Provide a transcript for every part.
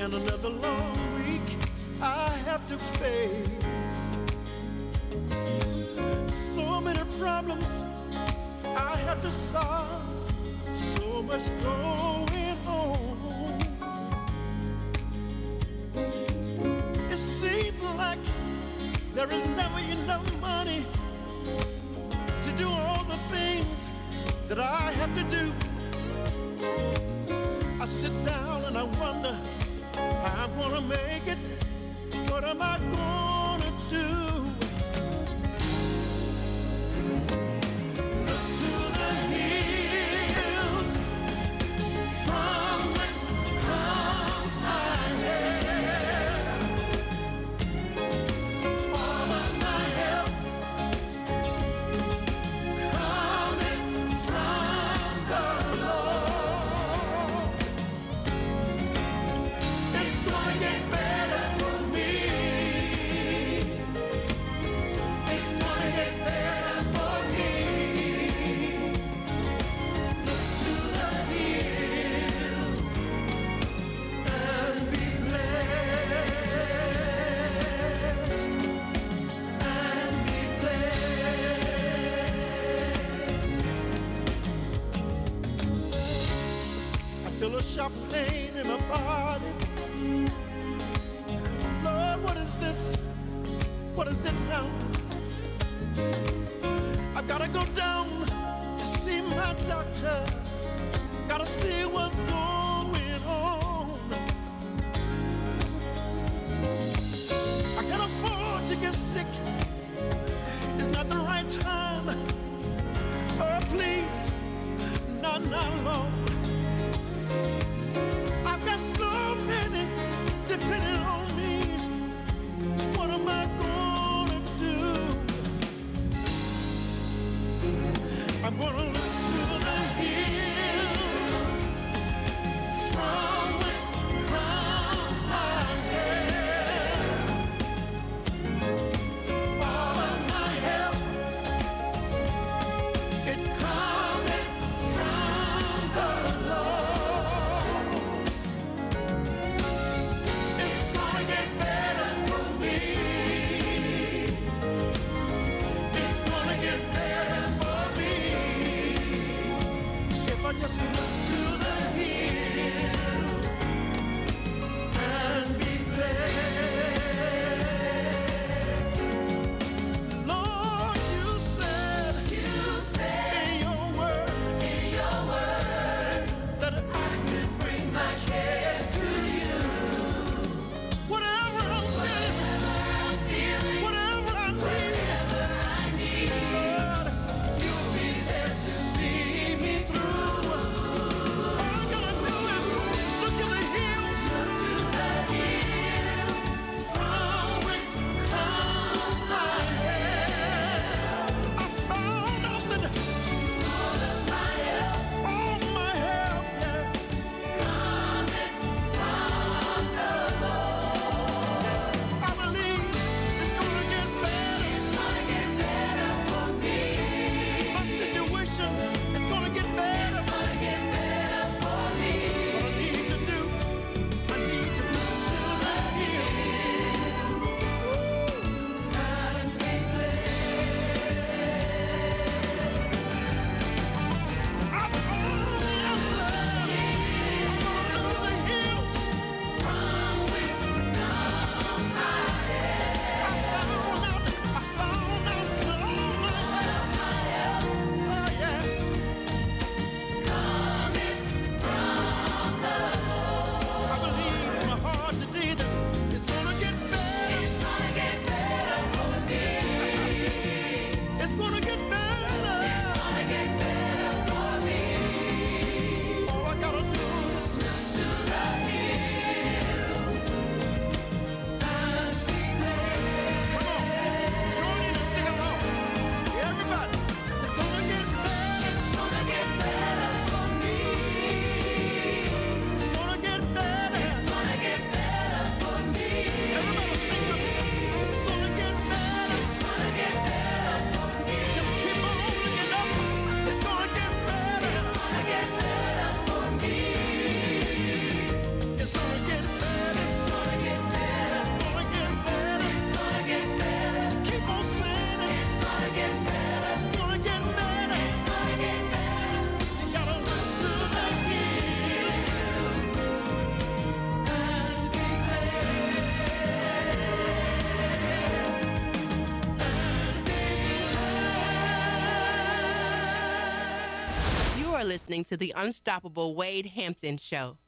and another long week I have to face. So many problems I have to solve, so much going on. It seems like there is never enough money to do all the things that I have to do. I sit down and I wonder how I'm gonna make it. What am I gonna do? Look to the hills, from whence comes my help. All of my help coming from the Lord. It's gonna get better for me. It's gonna get better for me. Look to the hills and be blessed. And be blessed. I feel a sharp pain in my body. Lord, what is this? What is it now? I've gotta go down to see my doctor. Gotta see what's going on. I can't afford to get sick. It's not the right time. Oh, please, not long. I've got so many depending on me. What am I gonna do? I'm gonna look to the hills, from whence comes my help. All of my help, it cometh from the Lord. It's gonna get better for me. It's gonna get better for me. If I just look to the hills and be blessed. Lord, you said in your word that I could bring my cares to you. Whatever I'm feeling, whatever I need, Lord, you'll be there to see me through. All I gotta do is look to the hills, from whence comes my help. I found out that all my help, yes, I believe it's gonna get better. My situation is gonna get better. What I need to do, I need to look to the hills. And be blessed. I found the answer. I'm gonna look to the hills. From whence comes my help. I found out that all my help, oh yes, are listening to the Unstoppable Wade Hampton Show.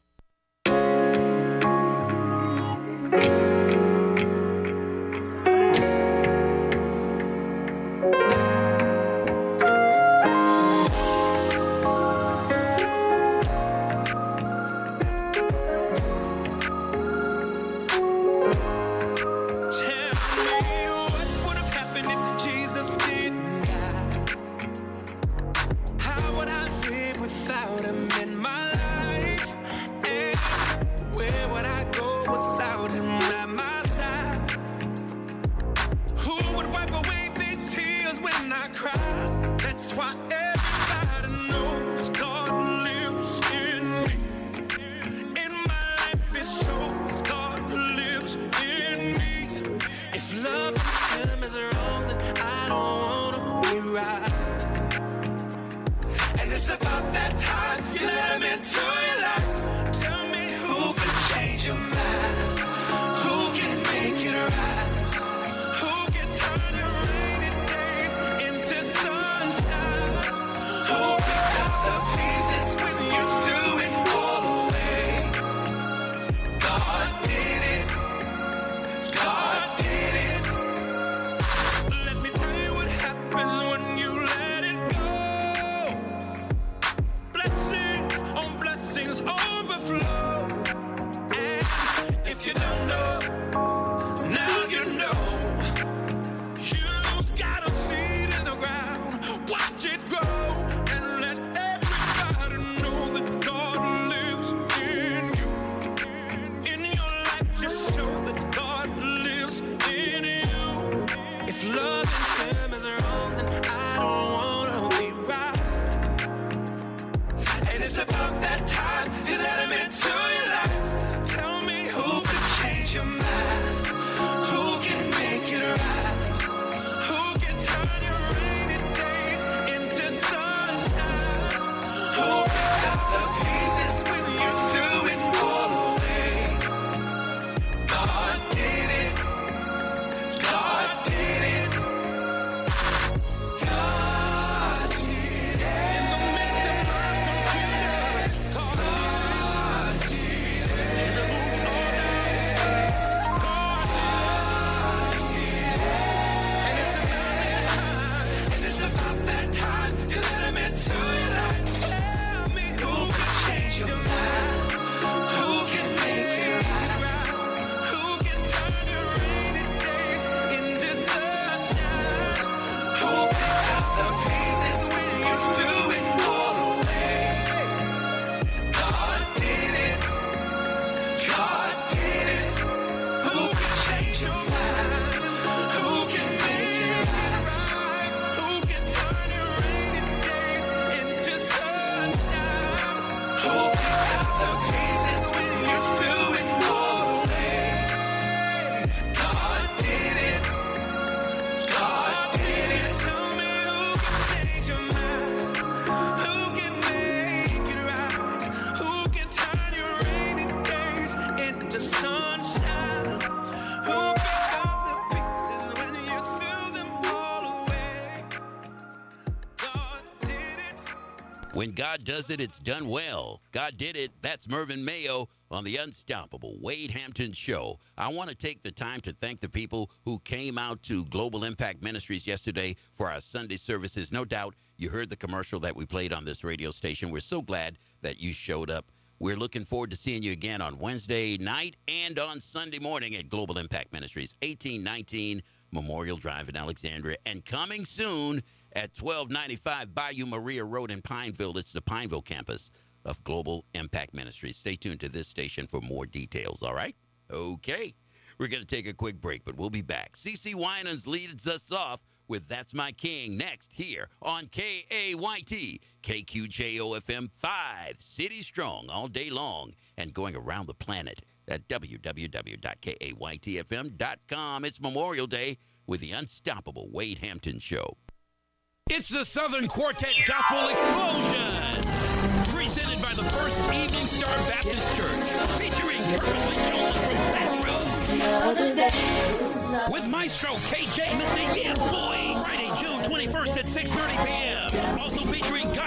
When God does it, it's done well. God did it. That's Mervyn Mayo on the Unstoppable Wade Hampton Show. I want to take the time to thank the people who came out to Global Impact Ministries yesterday for our Sunday services. No doubt you heard the commercial that we played on this radio station. We're so glad that you showed up. We're looking forward to seeing you again on Wednesday night and on Sunday morning at Global Impact Ministries, 1819 Memorial Drive in Alexandria. And coming soon at 1295 Bayou Maria Road in Pineville, it's the Pineville campus of Global Impact Ministries. Stay tuned to this station for more details, all right? Okay. We're going to take a quick break, but we'll be back. CeCe Winans leads us off with That's My King next here on KAYT, KQJO-FM 5, City Strong all day long and going around the planet at www.kaytfm.com. It's Memorial Day with the Unstoppable Wade Hampton Show. It's the Southern Quartet Gospel Explosion, presented by the First Evening Star Baptist Church, featuring Curtis Jones from Baton Rouge, with Maestro KJ Mr. Yeah Boy, Friday, June 21st at 6:30 p.m. Also featuring God